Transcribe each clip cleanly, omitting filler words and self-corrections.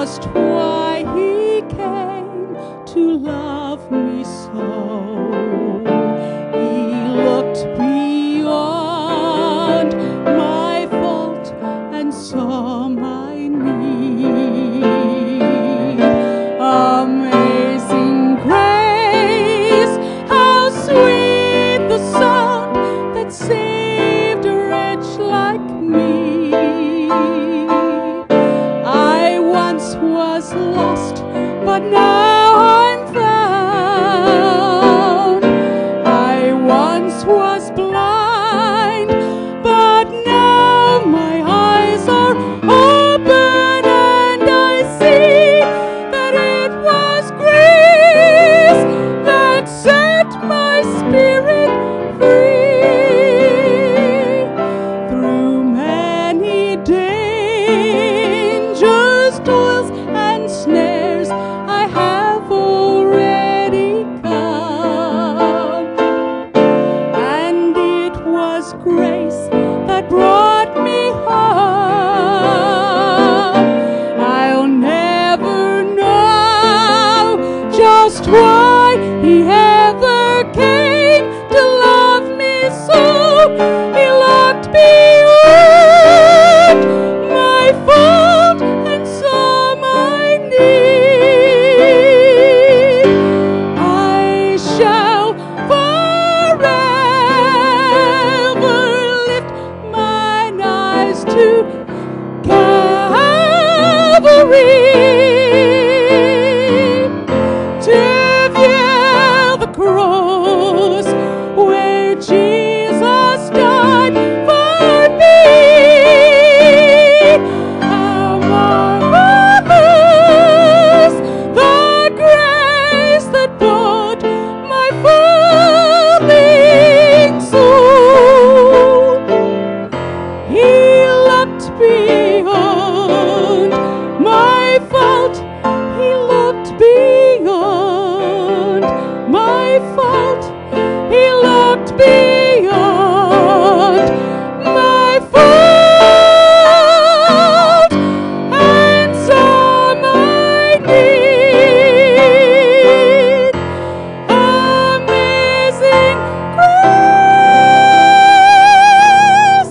just why He came to love me so. He looked beyond my fault and saw my need. Amazing grace, how sweet the sound that saved a wretch like me. I once was lost, but now I'm found. I once was blind, but now my eyes are open and I see that it was grace that set my spirit free. Through many dangers, toils, and snares, I have already come. And it was grace that brought me home. I'll never know just why He ever came to love me so. He looked beyond my fault and saw my need. I shall forever lift mine eyes to Calvary, to view the cross where Jesus died for me. How marvelous the grace that bought my falling soul. He looked beyond my fault. He looked beyond my fault. He looked beyond my fault and saw my need. Amazing grace.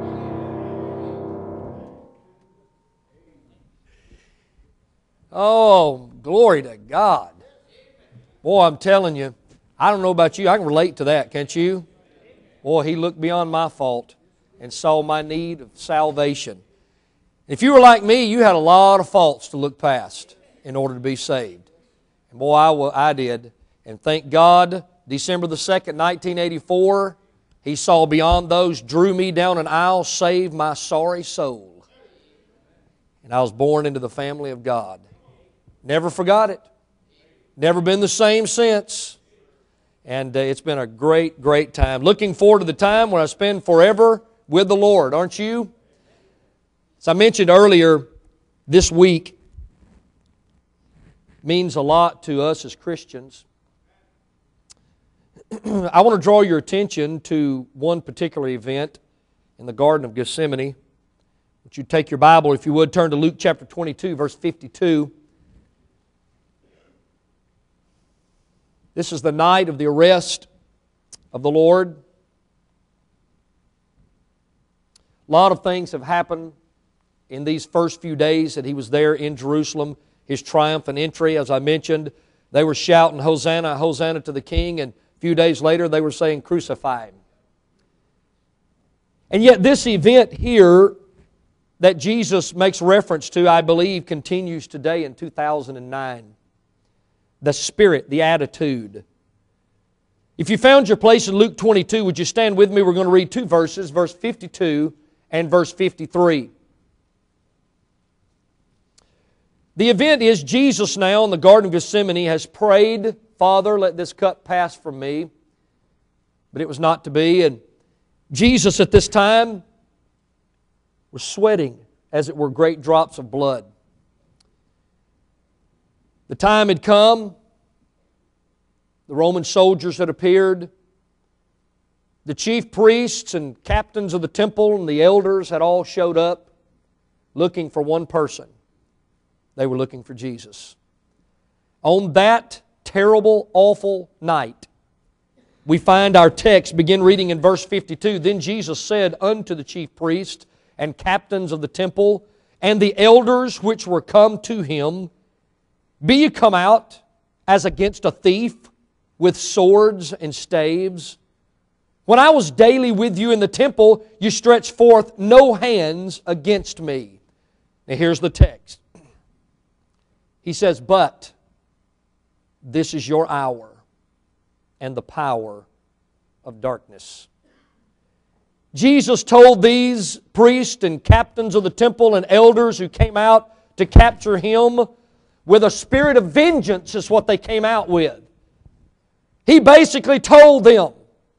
Oh, glory to God. Boy, I'm telling you, I don't know about you, I can relate to that, can't you? Boy, He looked beyond my fault and saw my need of salvation. If you were like me, you had a lot of faults to look past in order to be saved. And boy, I did. And thank God, December the 2nd, 1984, He saw beyond those, drew me down an aisle, saved my sorry soul. And I was born into the family of God. Never forgot it. Never been the same since. And it's been a great, great time. Looking forward to the time when I spend forever with the Lord, aren't you? As I mentioned earlier, this week means a lot to us as Christians. I want to draw your attention to one particular event in the Garden of Gethsemane. Would you take your Bible, if you would, turn to Luke chapter 22, verse 52. This is the night of the arrest of the Lord. A lot of things have happened in these first few days that He was there in Jerusalem. His triumphant entry, as I mentioned, they were shouting, "Hosanna, Hosanna to the King," and a few days later they were saying, "Crucify Him." And yet this event here that Jesus makes reference to, I believe, continues today in 2009. The spirit, the attitude. If you found your place in Luke 22, would you stand with me? We're going to read two verses, verse 52 and verse 53. The event is Jesus now in the Garden of Gethsemane has prayed, "Father, let this cup pass from me." But it was not to be. And Jesus at this time was sweating, as it were, great drops of blood. The time had come. The Roman soldiers had appeared. The chief priests and captains of the temple and the elders had all showed up looking for one person. They were looking for Jesus. On that terrible, awful night, we find our text, begin reading in verse 52. Then Jesus said unto the chief priests and captains of the temple and the elders which were come to him, Be ye come out as against a thief with swords and staves? When I was daily with you in the temple, you stretched forth no hands against me. Now here's the text. He says, But this is your hour and the power of darkness. Jesus told these priests and captains of the temple and elders who came out to capture Him with a spirit of vengeance is what they came out with. He basically told them,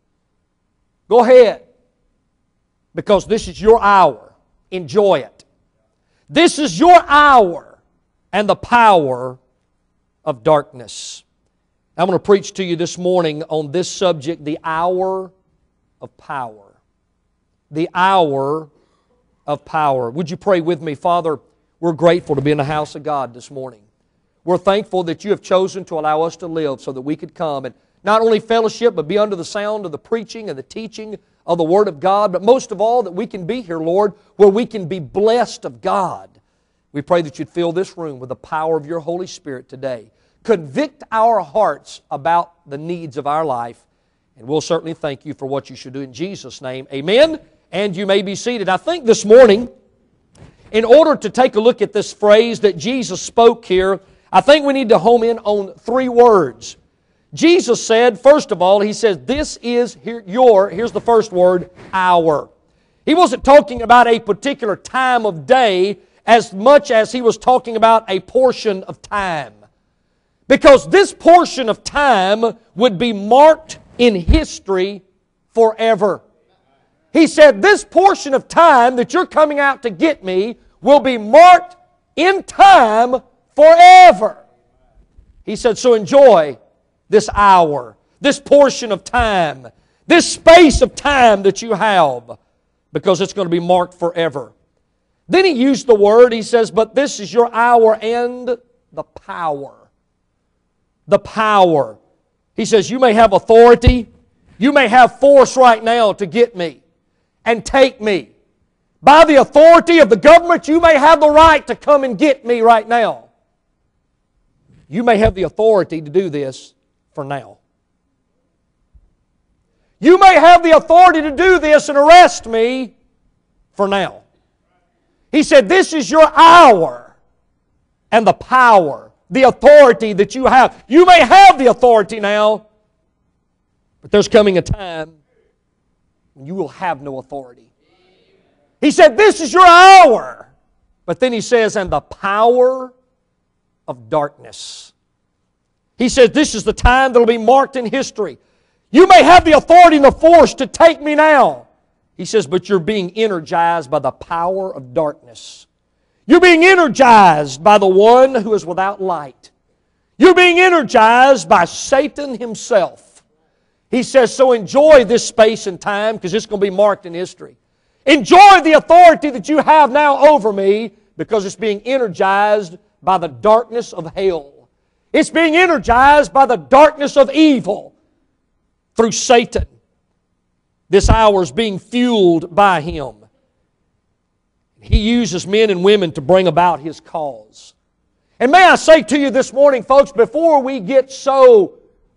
Go ahead, because this is your hour. Enjoy it. This is your hour and the power of darkness. I'm going to preach to you this morning on this subject, the hour of power. The hour of power. Would you pray with me? Father, we're grateful to be in the house of God this morning. We're thankful that you have chosen to allow us to live so that we could come and not only fellowship, but be under the sound of the preaching and the teaching of the Word of God, but most of all, that we can be here, Lord, where we can be blessed of God. We pray that you'd fill this room with the power of your Holy Spirit today. Convict our hearts about the needs of our life, and we'll certainly thank you for what you should do in Jesus' name. Amen, and you may be seated. I think this morning, in order to take a look at this phrase that Jesus spoke here, I think we need to home in on three words. Jesus said, first of all, He says, this is here's the first word, hour. He wasn't talking about a particular time of day as much as He was talking about a portion of time. Because this portion of time would be marked in history forever. He said, this portion of time that you're coming out to get me will be marked in time forever. He said, so enjoy this hour, this portion of time, this space of time that you have, because it's going to be marked forever. Then He used the word, He says, but this is your hour and the power. The power. He says, you may have authority, you may have force right now to get me and take me. By the authority of the government, you may have the right to come and get me right now. You may have the authority to do this for now. You may have the authority to do this and arrest me for now. He said, this is your hour and the power, the authority that you have. You may have the authority now, but there's coming a time when you will have no authority. He said, this is your hour. But then He says, and the power of darkness. He says, this is the time that will be marked in history. You may have the authority and the force to take me now. He says, but you're being energized by the power of darkness. You're being energized by the one who is without light. You're being energized by Satan himself. He says, so enjoy this space and time because it's going to be marked in history. Enjoy the authority that you have now over me because it's being energized by the darkness of hell. It's being energized by the darkness of evil through Satan. This hour is being fueled by him. He uses men and women to bring about His cause. And may I say to you this morning, folks, before we get so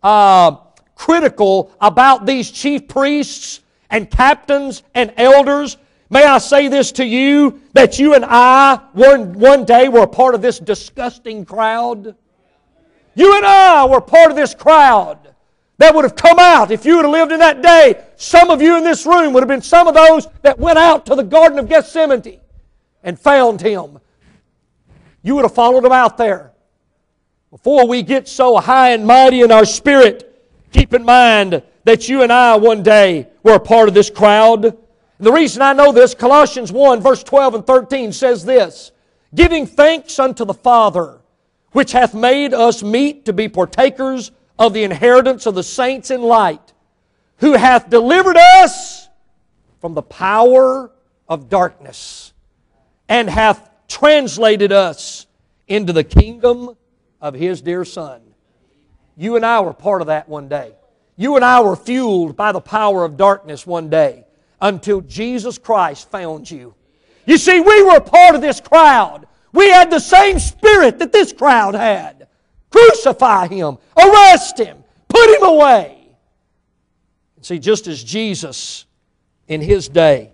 critical about these chief priests and captains and elders, may I say this to you, that you and I one day were a part of this disgusting crowd. You and I were part of this crowd that would have come out if you would have lived in that day. Some of you in this room would have been some of those that went out to the Garden of Gethsemane and found Him. You would have followed Him out there. Before we get so high and mighty in our spirit, keep in mind that you and I one day were a part of this crowd. And the reason I know this, Colossians 1 verse 12 and 13 says this, giving thanks unto the Father, which hath made us meet to be partakers of the inheritance of the saints in light, who hath delivered us from the power of darkness, and hath translated us into the kingdom of His dear Son. You and I were part of that one day. You and I were fueled by the power of darkness one day until Jesus Christ found you. You see, we were a part of this crowd. We had the same spirit that this crowd had. Crucify Him, arrest Him, put Him away. See, just as Jesus in His day,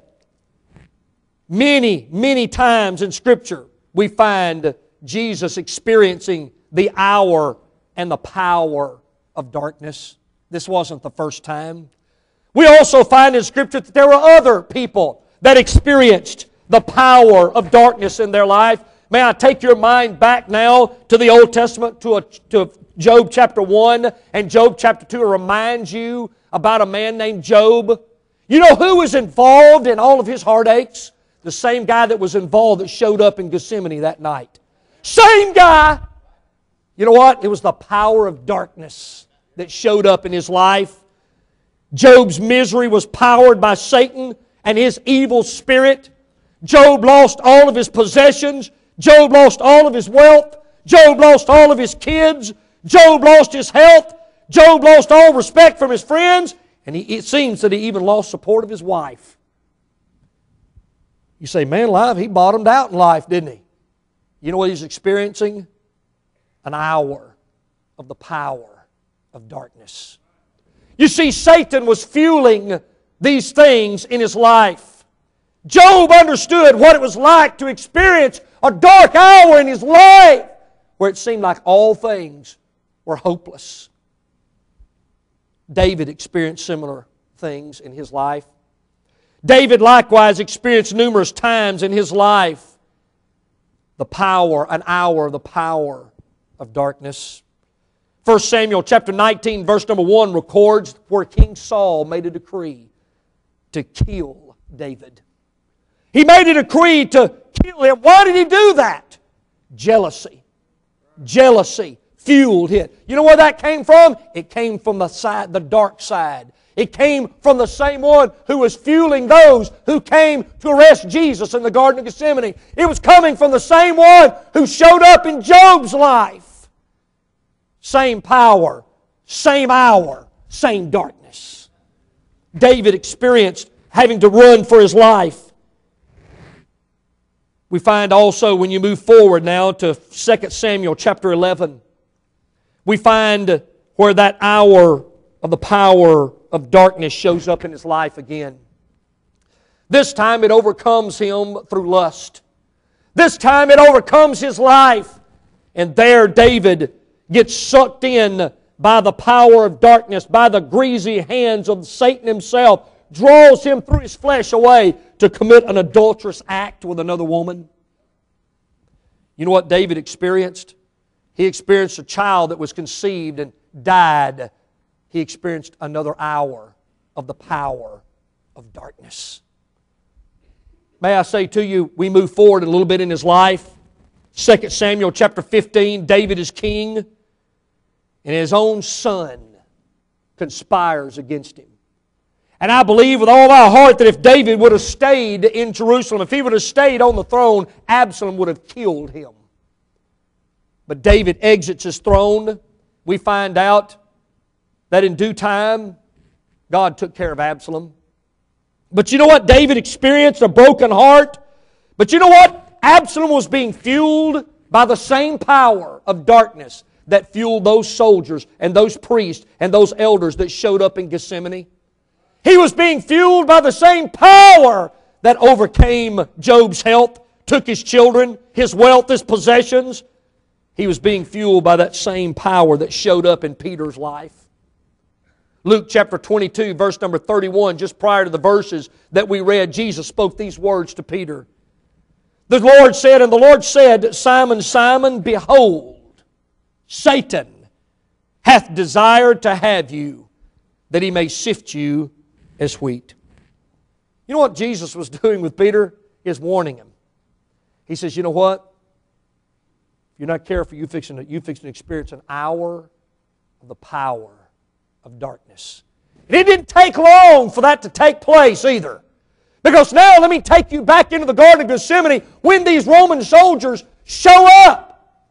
many times in Scripture, we find Jesus experiencing the hour and the power of darkness. This wasn't the first time. We also find in Scripture that there were other people that experienced the power of darkness in their life. May I take your mind back now to the Old Testament, to Job chapter 1 and Job chapter 2, to remind you about a man named Job. You know who was involved in all of his heartaches? The same guy that was involved that showed up in Gethsemane that night. Same guy! You know what? It was the power of darkness that showed up in his life. Job's misery was powered by Satan and his evil spirit. Job lost all of his possessions. Job lost all of his wealth. Job lost all of his kids. Job lost his health. Job lost all respect from his friends. And it seems that he even lost support of his wife. You say, man alive, he bottomed out in life, didn't he? You know what he's experiencing? An hour of the power of darkness. You see, Satan was fueling these things in his life. Job understood what it was like to experience a dark hour in his life where it seemed like all things were hopeless. David experienced similar things in his life. David likewise experienced numerous times in his life an hour of the power of darkness. 1 Samuel chapter 19 verse number 1 records where King Saul made a decree to kill David. He made a decree to kill him. Why did he do that? Jealousy. Jealousy fueled it. You know where that came from? It came from the dark side. It came from the same one who was fueling those who came to arrest Jesus in the Garden of Gethsemane. It was coming from the same one who showed up in Job's life. Same power, same hour, same darkness. David experienced having to run for his life. We find also when you move forward now to 2 Samuel chapter 11, we find where that hour of the power of darkness shows up in his life again. This time it overcomes him through lust. This time it overcomes his life. And there David gets sucked in by the power of darkness, by the greasy hands of Satan himself, draws him through his flesh away to commit an adulterous act with another woman. You know what David experienced? He experienced a child that was conceived and died. He experienced another hour of the power of darkness. May I say to you, we move forward a little bit in his life. 2 Samuel chapter 15, David is king, and his own son conspires against him. And I believe with all my heart that if David would have stayed in Jerusalem, if he would have stayed on the throne, Absalom would have killed him. But David exits his throne. We find out that in due time, God took care of Absalom. But you know what? David experienced a broken heart. But you know what? Absalom was being fueled by the same power of darkness that fueled those soldiers and those priests and those elders that showed up in Gethsemane. He was being fueled by the same power that overcame Job's health, took his children, his wealth, his possessions. He was being fueled by that same power that showed up in Peter's life. Luke chapter 22, verse number 31, just prior to the verses that we read, Jesus spoke these words to Peter. The Lord said, Simon, Simon, behold, Satan hath desired to have you, that he may sift you as wheat. You know what Jesus was doing with Peter? He was warning him. He says, you know what? If you're not careful, you're fixing to experience an hour of the power of darkness. And it didn't take long for that to take place either. Because now let me take you back into the Garden of Gethsemane when these Roman soldiers show up.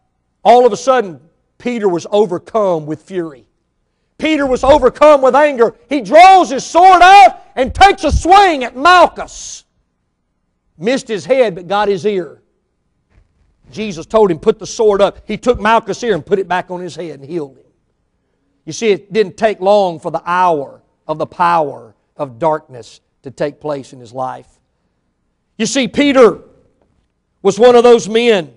all of a sudden, Peter was overcome with fury. Peter was overcome with anger. He draws his sword out and takes a swing at Malchus. Missed his head, but got his ear. Jesus told him, put the sword up. He took Malchus' ear and put it back on his head and healed him. You see, it didn't take long for the hour of the power of darkness to take place in his life. You see, Peter was one of those men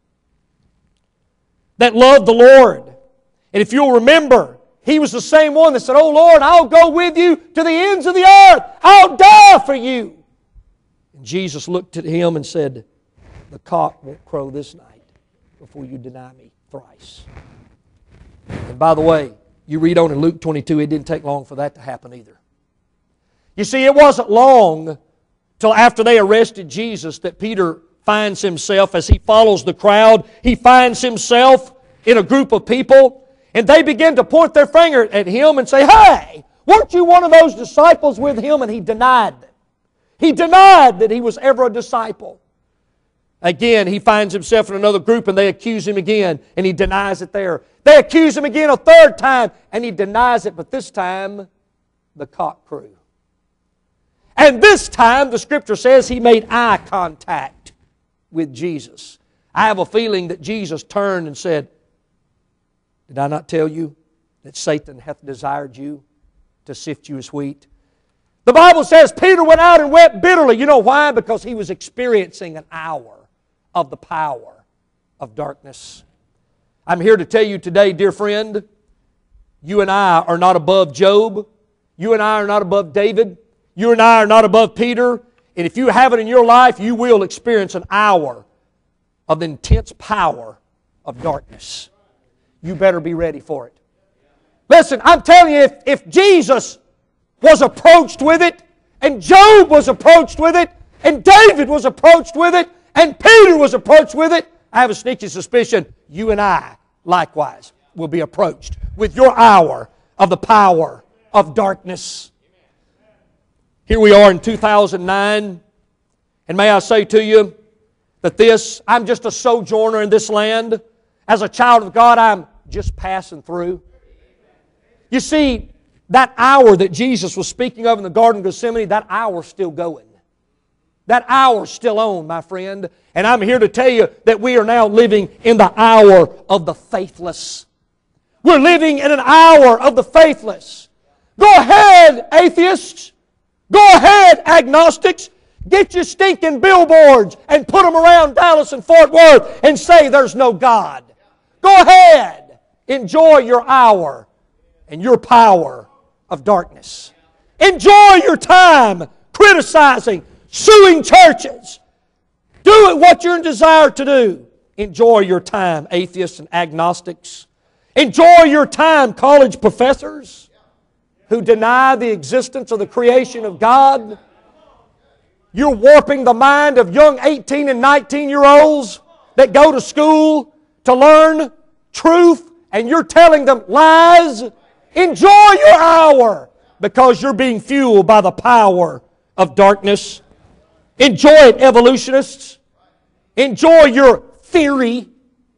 that loved the Lord. And if you'll remember, he was the same one that said, "Oh Lord, I'll go with you to the ends of the earth. I'll die for you." And Jesus looked at him and said, "The cock won't crow this night before you deny me thrice." And by the way, you read on in Luke 22, it didn't take long for that to happen either. You see, it wasn't long till after they arrested Jesus that Peter finds himself, as he follows the crowd, he finds himself in a group of people, and they begin to point their finger at him and say, "Hey, weren't you one of those disciples with him?" And he denied them. He denied that he was ever a disciple. Again, he finds himself in another group and they accuse him again, and he denies it there. They accuse him again a third time, and he denies it, but this time the cock crew. And this time, the Scripture says, he made eye contact with Jesus. I have a feeling that Jesus turned and said, "Did I not tell you that Satan hath desired you to sift you as wheat?" The Bible says Peter went out and wept bitterly. You know why? Because he was experiencing an hour of the power of darkness. I'm here to tell you today, dear friend, you and I are not above Job. You and I are not above David. You and I are not above Peter. And if you have it in your life, you will experience an hour of the intense power of darkness. You better be ready for it. Listen, I'm telling you, if Jesus was approached with it, and Job was approached with it, and David was approached with it, and Peter was approached with it, I have a sneaky suspicion you and I, likewise, will be approached with your hour of the power of darkness. Here we are in 2009, and may I say to you that I'm just a sojourner in this land. As a child of God, I'm just passing through. You see, that hour that Jesus was speaking of in the Garden of Gethsemane, that hour's still going. That hour's still on, my friend. And I'm here to tell you that we are now living in the hour of the faithless. We're living in an hour of the faithless. Go ahead, atheists. Go ahead, agnostics. Get your stinking billboards and put them around Dallas and Fort Worth and say there's no God. Go ahead. Enjoy your hour and your power of darkness. Enjoy your time criticizing, suing churches. Do it what you're in desire to do. Enjoy your time, atheists and agnostics. Enjoy your time, college professors who deny the existence of the creation of God. You're warping the mind of young 18 and 19-year-olds that go to school to learn truth, and you're telling them lies. Enjoy your hour because you're being fueled by the power of darkness. Enjoy it, evolutionists. Enjoy your theory.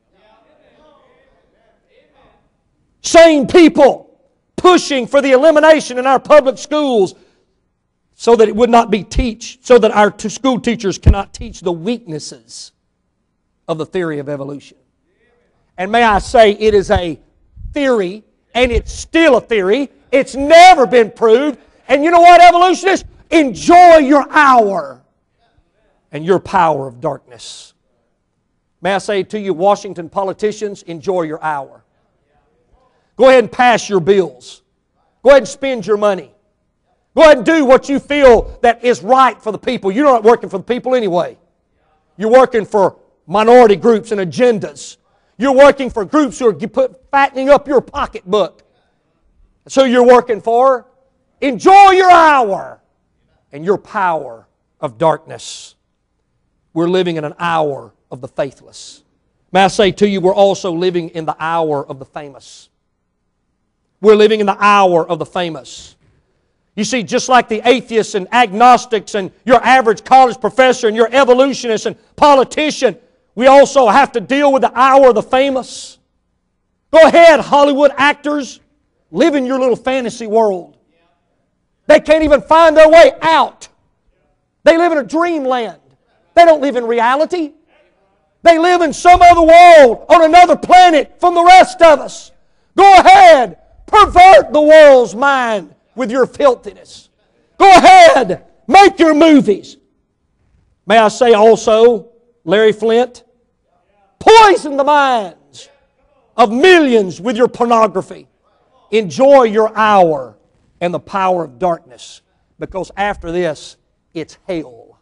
Sane people pushing for the elimination in our public schools so that it would not be so that our school teachers cannot teach the weaknesses of the theory of evolution. And may I say, it is a theory, and it's still a theory. It's never been proved. And you know what, evolutionists? Enjoy your hour and your power of darkness. May I say to you, Washington politicians, enjoy your hour. Go ahead and pass your bills. Go ahead and spend your money. Go ahead and do what you feel that is right for the people. You're not working for the people anyway. You're working for minority groups and agendas. You're working for groups who are fattening up your pocketbook. That's who you're working for. Enjoy your hour and your power of darkness. We're living in an hour of the faithless. May I say to you, we're also living in the hour of the famous. We're living in the hour of the famous. You see, just like the atheists and agnostics and your average college professor and your evolutionist and politician, We also have to deal with the hour of the famous. Go ahead, Hollywood actors. Live in your little fantasy world. They can't even find their way out. They live in a dreamland. They don't live in reality. They live in some other world, on another planet from the rest of us. Go ahead, pervert the world's mind with your filthiness. Go ahead, make your movies. May I say also, Larry Flint, poison the minds of millions with your pornography. Enjoy your hour and the power of darkness, because after this, it's hell.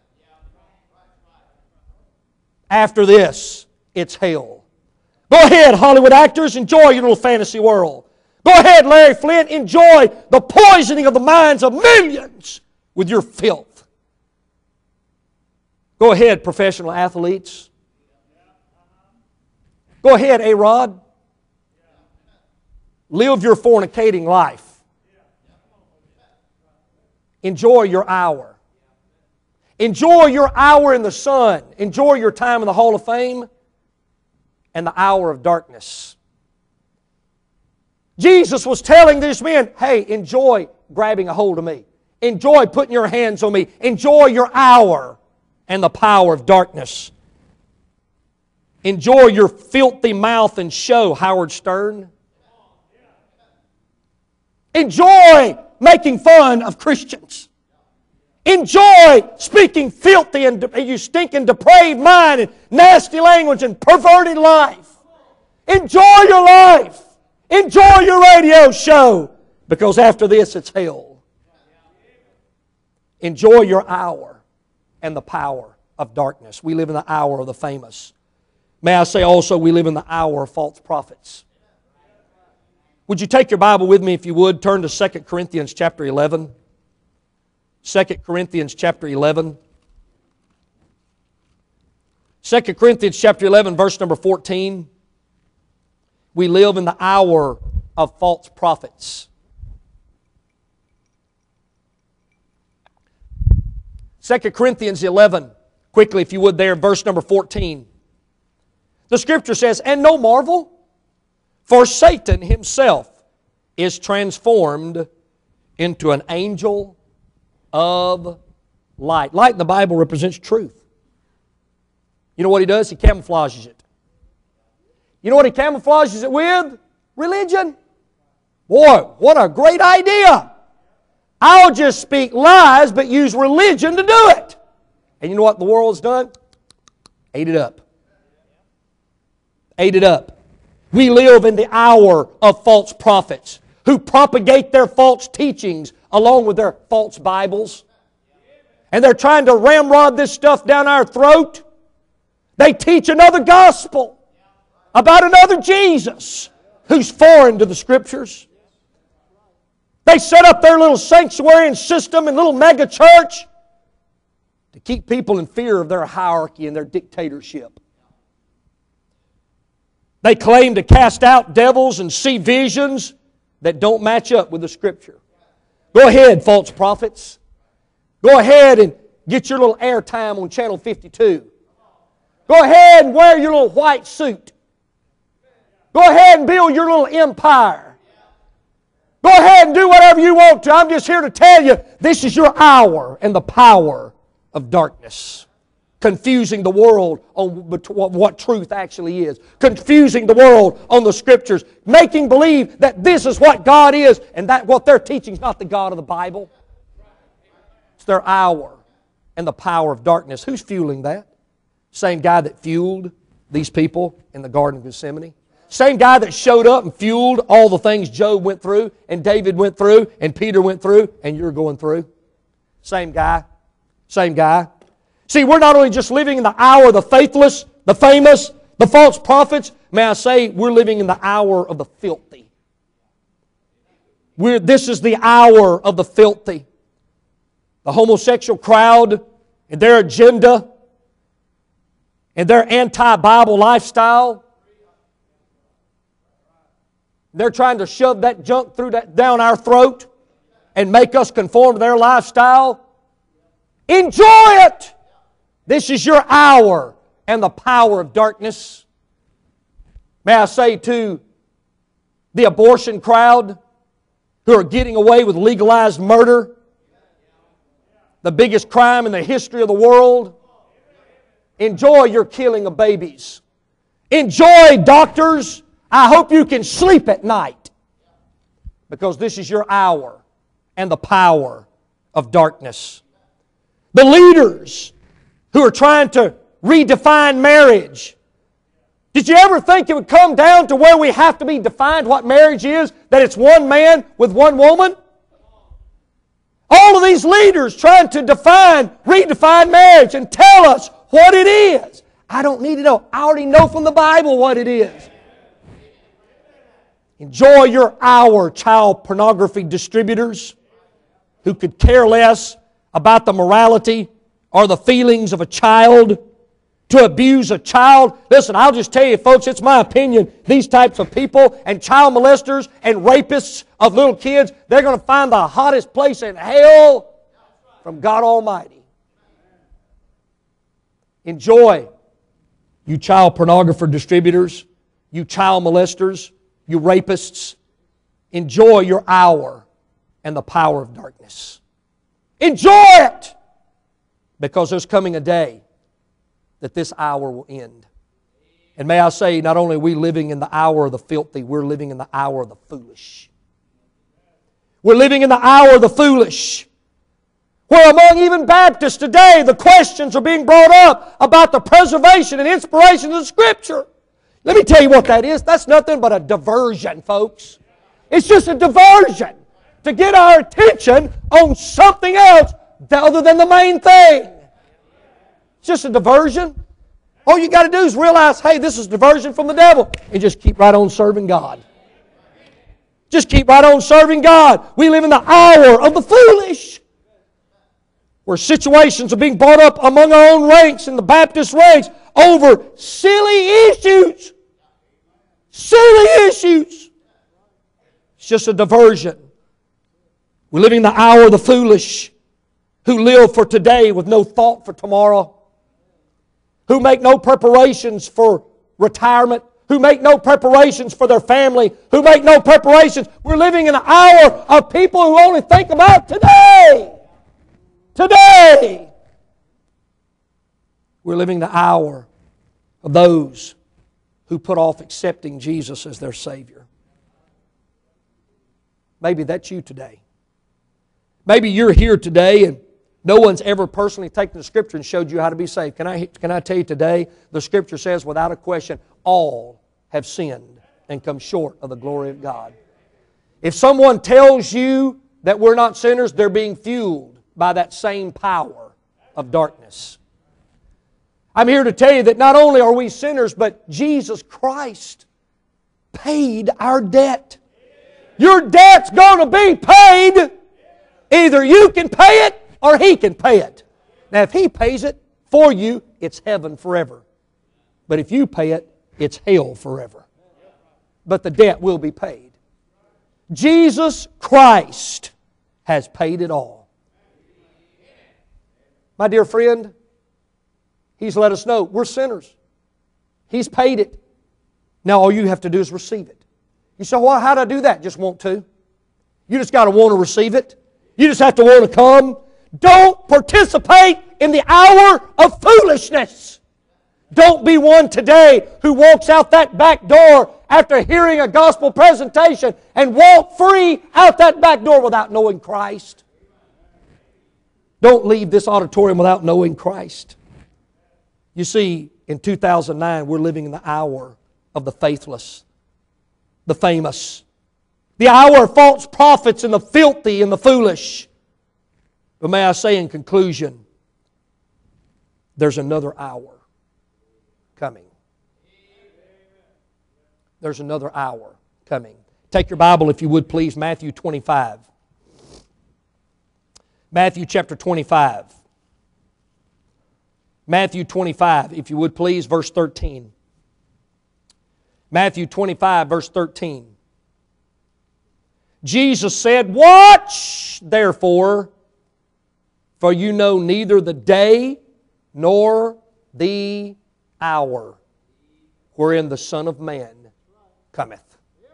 After this, it's hell. Go ahead, Hollywood actors, enjoy your little fantasy world. Go ahead, Larry Flint, enjoy the poisoning of the minds of millions with your filth. Go ahead, professional athletes. Go ahead, A-Rod. Live your fornicating life. Enjoy your hour. Enjoy your hour in the sun. Enjoy your time in the Hall of Fame and the hour of darkness. Jesus was telling these men, hey, enjoy grabbing a hold of me. Enjoy putting your hands on me. Enjoy your hour and the power of darkness. Enjoy your filthy mouth and show, Howard Stern. Enjoy making fun of Christians. Enjoy speaking filthy and you stinking depraved mind and nasty language and perverted life. Enjoy your life. Enjoy your radio show, because after this it's hell. Enjoy your hour and the power of darkness. We live in the hour of the famous. May I say also, we live in the hour of false prophets. Would you take your Bible with me, if you would? Turn to 2 Corinthians chapter 11. 2 Corinthians chapter 11. 2 Corinthians chapter 11, verse number 14. We live in the hour of false prophets. 2 Corinthians 11, quickly if you would there, verse number 14. The Scripture says, and no marvel, for Satan himself is transformed into an angel of light. Light in the Bible represents truth. You know what he does? He camouflages it. You know what he camouflages it with? Religion. Boy, what a great idea. I'll just speak lies but use religion to do it. And you know what the world's done? Ate it up. Ate it up. We live in the hour of false prophets who propagate their false teachings along with their false Bibles. And they're trying to ramrod this stuff down our throat. They teach another gospel about another Jesus who's foreign to the Scriptures. They set up their little sanctuary and system and little mega church to keep people in fear of their hierarchy and their dictatorship. They claim to cast out devils and see visions that don't match up with the Scripture. Go ahead, false prophets. Go ahead and get your little airtime on Channel 52. Go ahead and wear your little white suit. Go ahead and build your little empire. Go ahead and do whatever you want to. I'm just here to tell you, this is your hour and the power of darkness. Confusing the world on what truth actually is. Confusing the world on the Scriptures. Making believe that this is what God is and that what they're teaching is not the God of the Bible. It's their hour and the power of darkness. Who's fueling that? Same guy that fueled these people in the Garden of Gethsemane. Same guy that showed up and fueled all the things Job went through and David went through and Peter went through and you're going through. Same guy. Same guy. See, we're not only just living in the hour of the faithless, the famous, the false prophets. May I say, we're living in the hour of the filthy. This is the hour of the filthy. The homosexual crowd and their agenda and their anti-Bible lifestyle. They're trying to shove that junk down our throat and make us conform to their lifestyle. Enjoy it! This is your hour and the power of darkness. May I say to the abortion crowd who are getting away with legalized murder, the biggest crime in the history of the world, enjoy your killing of babies. Enjoy, doctors. I hope you can sleep at night, because this is your hour and the power of darkness. The leaders who are trying to redefine marriage. Did you ever think it would come down to where we have to be defined what marriage is? That it's one man with one woman? All of these leaders trying to redefine marriage and tell us what it is. I don't need to know. I already know from the Bible what it is. Enjoy your hour, child pornography distributors who could care less about the morality or the feelings of a child. To abuse a child. Listen, I'll just tell you, folks, it's my opinion, these types of people and child molesters and rapists of little kids, they're going to find the hottest place in hell from God Almighty. Enjoy, you child pornographer distributors, you child molesters, you rapists. Enjoy your hour and the power of darkness. Enjoy it! Because there's coming a day that this hour will end. And may I say, not only are we living in the hour of the filthy, we're living in the hour of the foolish. We're living in the hour of the foolish. Where among even Baptists today, the questions are being brought up about the preservation and inspiration of the Scripture. Let me tell you what that is. That's nothing but a diversion, folks. It's just a diversion to get our attention on something else other than the main thing. It's just a diversion. All you got to do is realize, hey, this is diversion from the devil, and just keep right on serving God. Just keep right on serving God. We live in the hour of the foolish, where situations are being brought up among our own ranks, in the Baptist ranks, over silly issues. Silly issues. It's just a diversion. We're living in the hour of the foolish, who live for today with no thought for tomorrow, who make no preparations for retirement, who make no preparations for their family, who make no preparations. We're living in an hour of people who only think about today. Today. We're living the hour of those who put off accepting Jesus as their Savior. Maybe that's you today. Maybe you're here today and no one's ever personally taken the Scripture and showed you how to be saved. Can I tell you today, the Scripture says without a question, all have sinned and come short of the glory of God. If someone tells you that we're not sinners, they're being fueled by that same power of darkness. I'm here to tell you that not only are we sinners, but Jesus Christ paid our debt. Your debt's going to be paid. Either you can pay it or He can pay it. Now, if He pays it for you, it's heaven forever. But if you pay it, it's hell forever. But the debt will be paid. Jesus Christ has paid it all. My dear friend, He's let us know we're sinners. He's paid it. Now all you have to do is receive it. You say, well, how do I do that? Just want to. You just got to want to receive it. You just have to want to come. Don't participate in the hour of foolishness. Don't be one today who walks out that back door after hearing a gospel presentation and walk free out that back door without knowing Christ. Don't leave this auditorium without knowing Christ. You see, in 2009, we're living in the hour of the faithless, the famous, the hour of false prophets and the filthy and the foolish. But may I say in conclusion, there's another hour coming. There's another hour coming. Take your Bible, if you would please, Matthew 25. Matthew chapter 25. Matthew 25, if you would please, verse 13. Matthew 25, verse 13. Jesus said, "Watch, therefore, for you know neither the day nor the hour wherein the Son of Man cometh.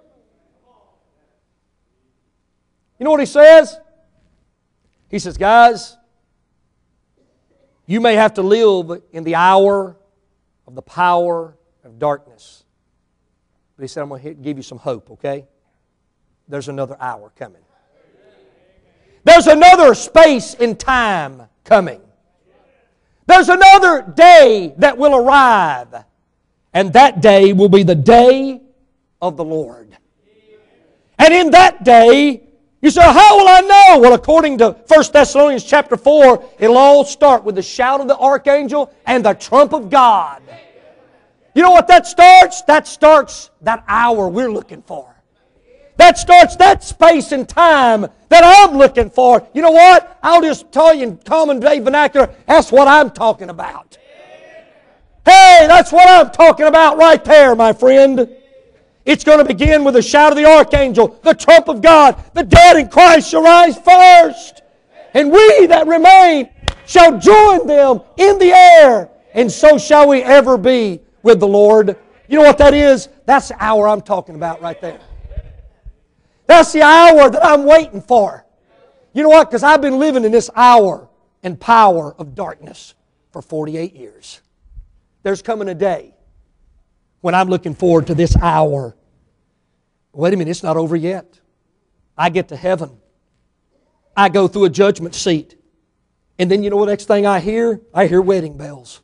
You know what He says? He says, guys, you may have to live in the hour of the power of darkness. But He said, I'm going to give you some hope, okay? There's another hour coming. There's another space in time coming. There's another day that will arrive. And that day will be the day of the Lord. And in that day, you say, how will I know? Well, according to 1 Thessalonians chapter 4, it'll all start with the shout of the archangel and the trump of God. You know what that starts? That starts that hour we're looking for. That starts that space and time that I'm looking for. You know what? I'll just tell you in common day vernacular, that's what I'm talking about. Hey, that's what I'm talking about right there, my friend. It's going to begin with the shout of the archangel, the trump of God. The dead in Christ shall rise first. And we that remain shall join them in the air. And so shall we ever be with the Lord. You know what that is? That's the hour I'm talking about right there. That's the hour that I'm waiting for. You know what? Because I've been living in this hour and power of darkness for 48 years. There's coming a day when I'm looking forward to this hour. Wait a minute, it's not over yet. I get to heaven. I go through a judgment seat. And then you know what next thing I hear? I hear wedding bells.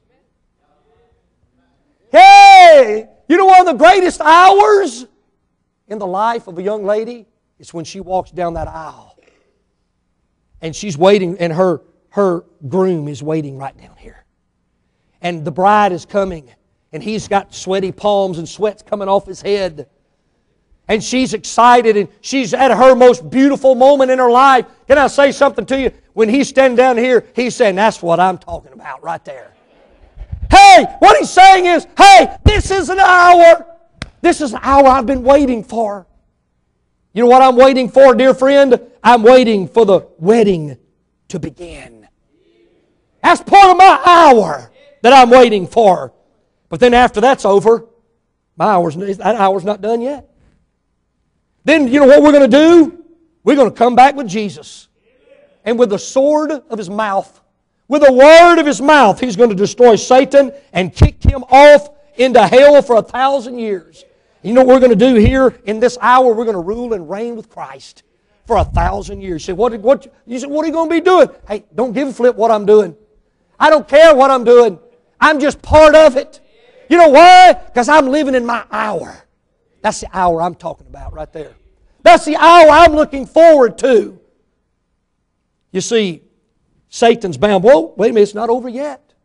Hey! You know one of the greatest hours in the life of a young lady? It's when she walks down that aisle. And she's waiting, and her groom is waiting right down here. And the bride is coming. And he's got sweaty palms and sweat's coming off his head. And she's excited and she's at her most beautiful moment in her life. Can I say something to you? When he's standing down here, he's saying, that's what I'm talking about right there. Hey, what he's saying is, hey, this is an hour. This is an hour I've been waiting for. You know what I'm waiting for, dear friend? I'm waiting for the wedding to begin. That's part of my hour that I'm waiting for. But then after that's over, that hour's not done yet. Then you know what we're going to do? We're going to come back with Jesus. And with the sword of His mouth, with the word of His mouth, He's going to destroy Satan and kick him off into hell for 1,000 years. You know what we're going to do here in this hour? We're going to rule and reign with Christ for 1,000 years. You say, what are you going to be doing? Hey, don't give a flip what I'm doing. I don't care what I'm doing. I'm just part of it. You know why? Because I'm living in my hour. That's the hour I'm talking about right there. That's the hour I'm looking forward to. You see, Satan's bound. Whoa, wait a minute, it's not over yet.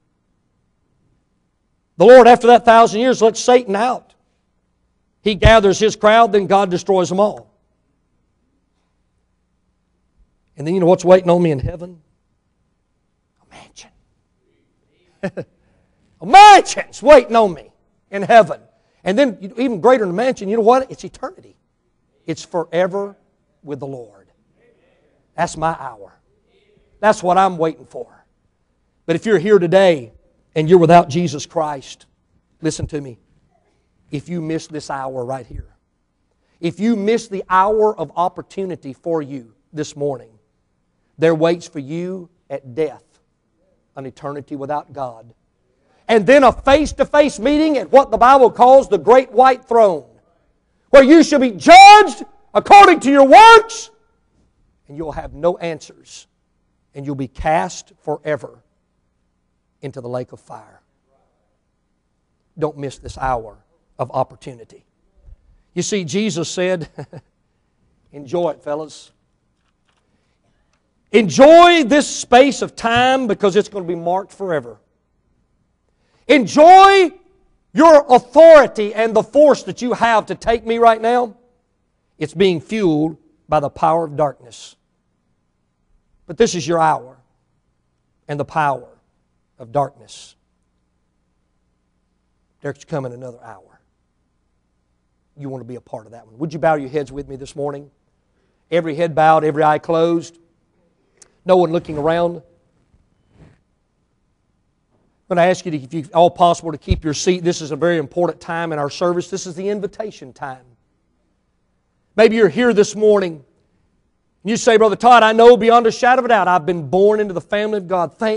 The Lord, after that 1,000 years, lets Satan out. He gathers his crowd, then God destroys them all. And then you know what's waiting on me in heaven? A mansion. A mansion's waiting on me in heaven. And then even greater than a mansion, you know what? It's eternity. It's forever with the Lord. That's my hour. That's what I'm waiting for. But if you're here today and you're without Jesus Christ, listen to me. If you miss this hour right here, if you miss the hour of opportunity for you this morning, there waits for you at death an eternity without God. And then a face-to-face meeting at what the Bible calls the Great White Throne, where you shall be judged according to your works, and you'll have no answers, and you'll be cast forever into the lake of fire. Don't miss this hour of opportunity. You see, Jesus said, enjoy it, fellas. Enjoy this space of time because it's going to be marked forever. Enjoy your authority and the force that you have to take me right now. It's being fueled by the power of darkness. But this is your hour and the power of darkness. There's coming another hour. You want to be a part of that one. Would you bow your heads with me this morning? Every head bowed, every eye closed. No one looking around. I'm going to ask you, if you all possible, to keep your seat. This is a very important time in our service. This is the invitation time. Maybe you're here this morning, and you say, Brother Todd, I know beyond a shadow of a doubt I've been born into the family of God. Thank